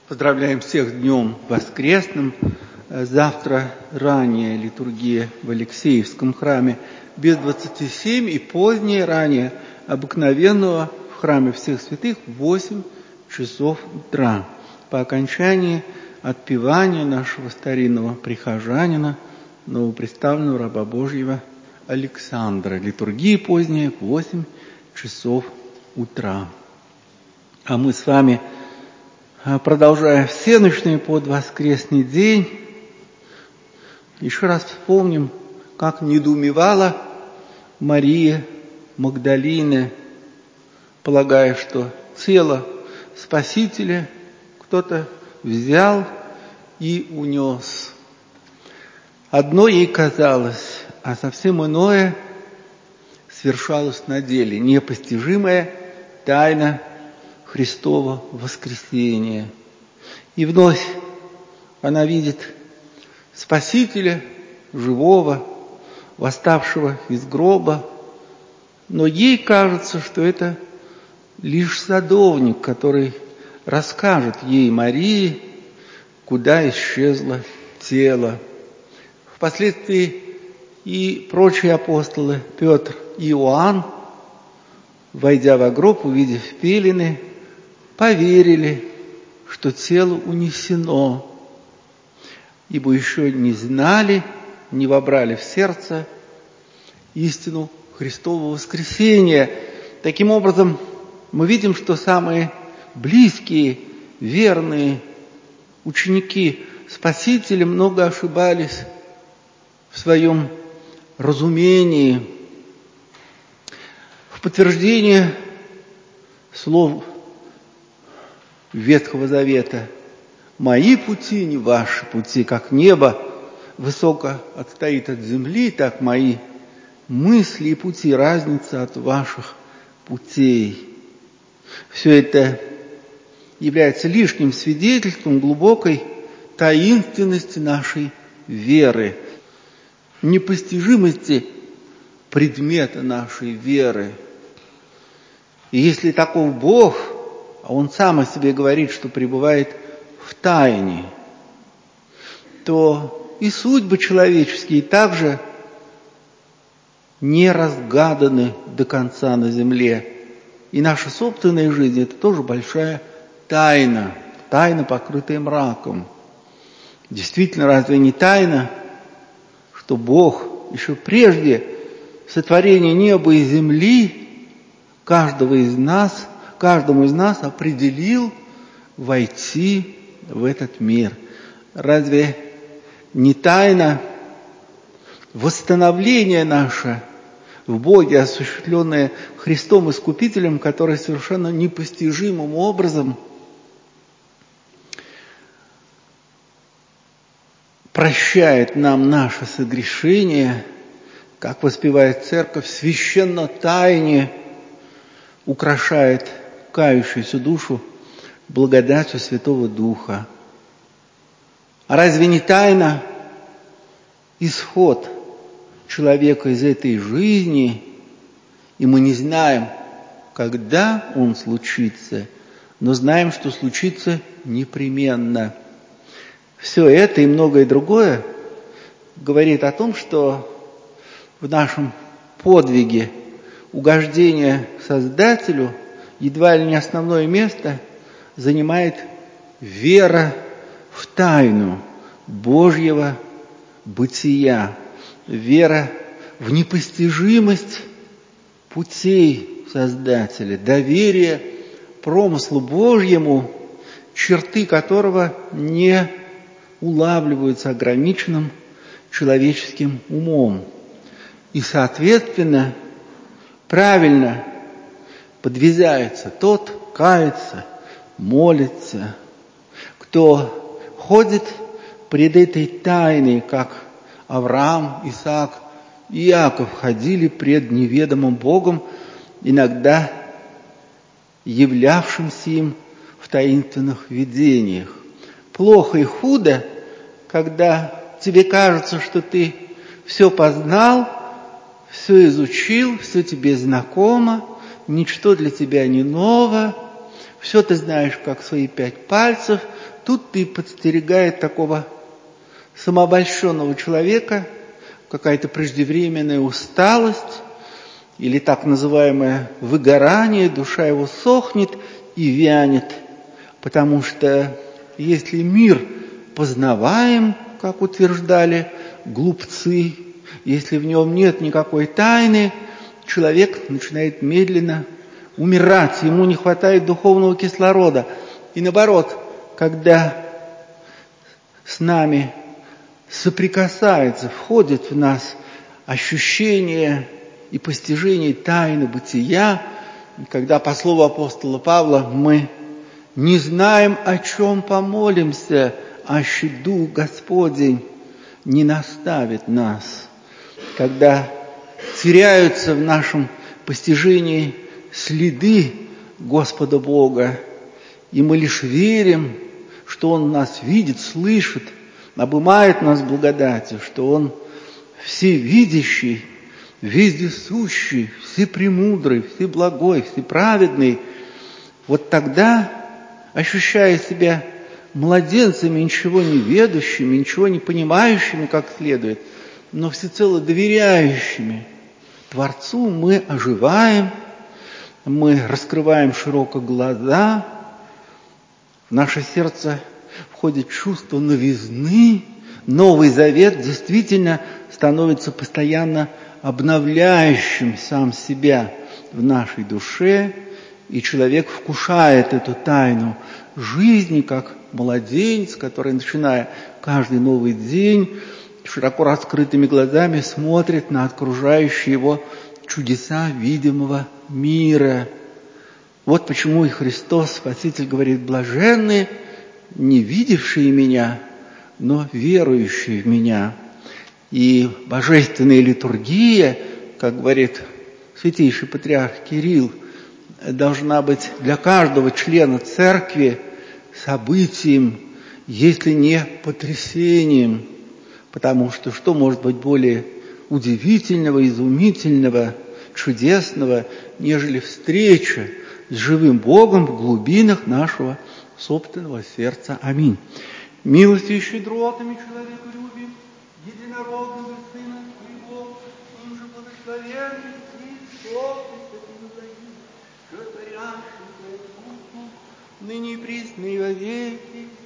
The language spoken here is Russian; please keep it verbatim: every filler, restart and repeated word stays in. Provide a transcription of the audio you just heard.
Поздравляем всех с Днем Воскресным. Завтра ранняя литургия в Алексеевском храме без двадцати семи и поздняя ранее обыкновенного в храме всех святых в восемь часов утра. По окончании отпевания нашего старинного прихожанина, новоприставленного раба Божьего Александра. Литургия поздняя в восемь часов утра. А мы с вами, продолжая всенощный подвоскресный день, еще раз вспомним, как недоумевала Мария Магдалина, полагая, что тело Спасителя кто-то взял и унес. Одно ей казалось, а совсем иное свершалось на деле, непостижимая тайна Христова воскресения. И вновь она видит Спасителя живого, восставшего из гроба, но ей кажется, что это лишь садовник, который расскажет ей, Марии, куда исчезло тело. Впоследствии и прочие апостолы Петр и Иоанн, войдя во гроб, увидев пелены, поверили, что тело унесено, ибо еще не знали, не вобрали в сердце истину Христового воскресения. Таким образом, мы видим, что самые близкие, верные ученики Спасителя много ошибались в своем разумении. В подтверждение слов Ветхого Завета: «Мои пути не ваши пути, как небо высоко отстоит от земли, так мои мысли и пути разница от ваших путей». Все это является лишним свидетельством глубокой таинственности нашей веры, непостижимости предмета нашей веры. И если таков Бог, а Он сам о себе говорит, что пребывает в тайне, то и судьбы человеческие также не разгаданы до конца на земле. И наша собственная жизнь – это тоже большая тайна, тайна, покрытая мраком. Действительно, разве не тайна, что Бог еще прежде сотворения неба и земли каждого из нас, каждому из нас определил войти в этот мир? Разве не тайна восстановления наше в Боге, осуществленное Христом Искупителем, который совершенно непостижимым образом прощает нам наше согрешение, как воспевает Церковь, священно тайне украшает кающуюся душу благодатью Святого Духа? А разве не тайна исход человека из этой жизни, и мы не знаем, когда он случится, но знаем, что случится непременно. Все это и многое другое говорит о том, что в нашем подвиге угождения Создателю едва ли не основное место занимает вера в тайну Божьего бытия, вера в непостижимость путей Создателя, доверие промыслу Божьему, черты которого не улавливаются ограниченным человеческим умом. И, соответственно, правильно подвязается тот, кается, молится, кто ходит пред этой тайной, как Авраам, Исаак и Иаков ходили пред неведомым Богом, иногда являвшимся им в таинственных видениях. Плохо и худо, когда тебе кажется, что ты все познал, все изучил, все тебе знакомо, ничто для тебя не ново, все ты знаешь, как свои пять пальцев, тут и подстерегает такого самообольщенного человека какая-то преждевременная усталость или так называемое выгорание, душа его сохнет и вянет, потому что если мир познаваем, как утверждали глупцы, если в нем нет никакой тайны, человек начинает медленно умирать, ему не хватает духовного кислорода. И наоборот, когда с нами соприкасается, входит в нас ощущение и постижение тайны бытия, когда, по слову апостола Павла, мы не знаем, о чем помолимся, аще Дух Господень не наставит нас. Когда теряются в нашем постижении следы Господа Бога, и мы лишь верим, что Он нас видит, слышит, обымает нас благодатью, что Он всевидящий, вездесущий, всепремудрый, всеблагой, всеправедный. Вот тогда, ощущая себя младенцами, ничего не ведущими, ничего не понимающими как следует, но всецело доверяющими Творцу, мы оживаем, мы раскрываем широко глаза, в наше сердце входит чувство новизны, Новый Завет действительно становится постоянно обновляющим сам себя в нашей душе, и человек вкушает эту тайну жизни, как младенец, который, начиная каждый новый день, широко раскрытыми глазами смотрит на окружающие его чудеса видимого мира. Вот почему и Христос, Спаситель, говорит: блаженны не видевшие меня, но верующие в меня. И божественная литургия, как говорит святейший патриарх Кирилл, должна быть для каждого члена церкви событием, если не потрясением, потому что что может быть более удивительного, изумительного, чудесного, нежели встреча с живым Богом в глубинах нашего собственного сердца. Аминь. Милостью и щедротами человеколюбим, единородного Сына Твоего, им же благословенный Христос, животворящий Твою душу, ныне и присно и во веки.